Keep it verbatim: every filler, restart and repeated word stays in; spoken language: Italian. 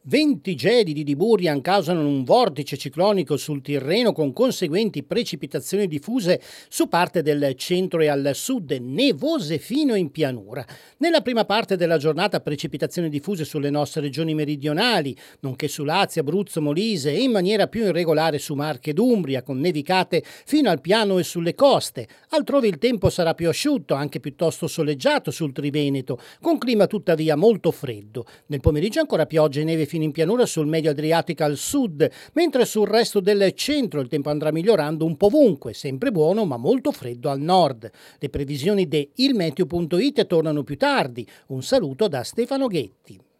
venti gelidi di Burian causano un vortice ciclonico sul Tirreno con conseguenti precipitazioni diffuse su parte del centro e al sud, nevose fino in pianura. Nella prima parte della giornata precipitazioni diffuse sulle nostre regioni meridionali, nonché su Lazio, Abruzzo, Molise e in maniera più irregolare su Marche ed Umbria, con nevicate fino al piano e sulle coste. Altrove il tempo sarà più asciutto, anche piuttosto soleggiato sul Triveneto, con clima tuttavia molto freddo. Nel pomeriggio ancora pioggia e neve fino in pianura sul medio Adriatico al sud, mentre sul resto del centro il tempo andrà migliorando un po' ovunque, sempre buono ma molto freddo al nord. Le previsioni di ilmeteo punto it tornano più tardi. Un saluto da Stefano Ghetti.